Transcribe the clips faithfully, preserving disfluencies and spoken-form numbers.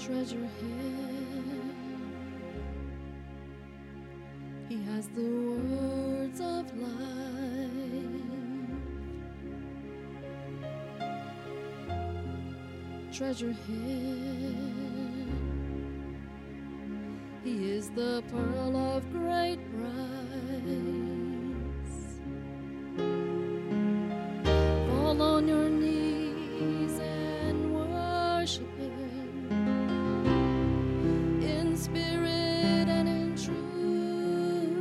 treasure him. He has the words of life. Treasure him. He is the pearl of great price. Fall on your knees and worship him in spirit and in truth.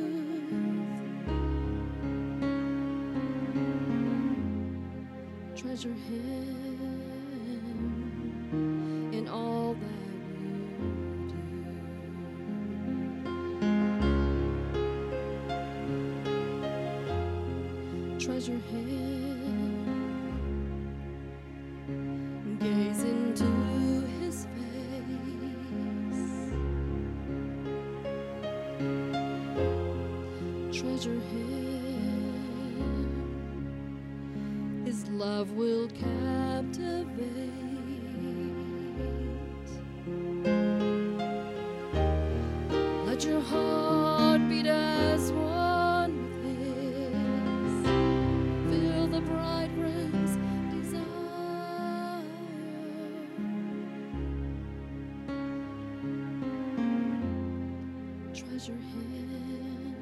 Treasure him in all that treasure him, gaze into his face, treasure him, his love will captivate. Let your heart beat as one with his. Feel the bridegroom's desire. Treasure him.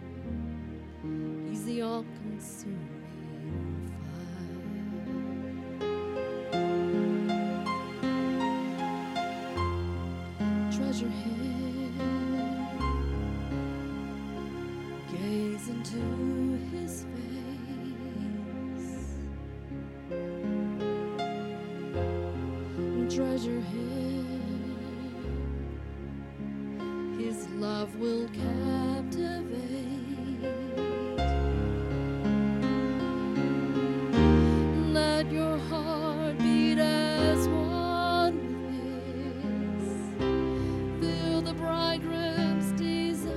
He's the all-consuming fire. Treasure him. Gaze into his face. Treasure him. His love will captivate. Let your heart beat as one with his. Feel the bridegroom's desire.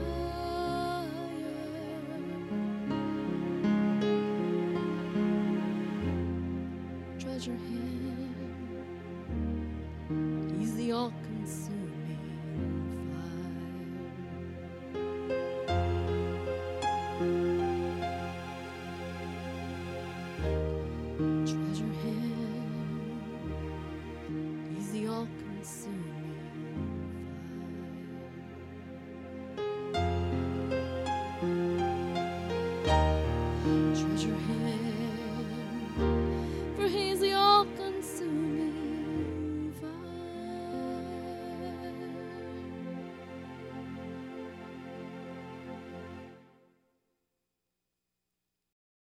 Treasure him. He's the all-consuming fire. Treasure him. He's the all-consuming fire. Treasure him.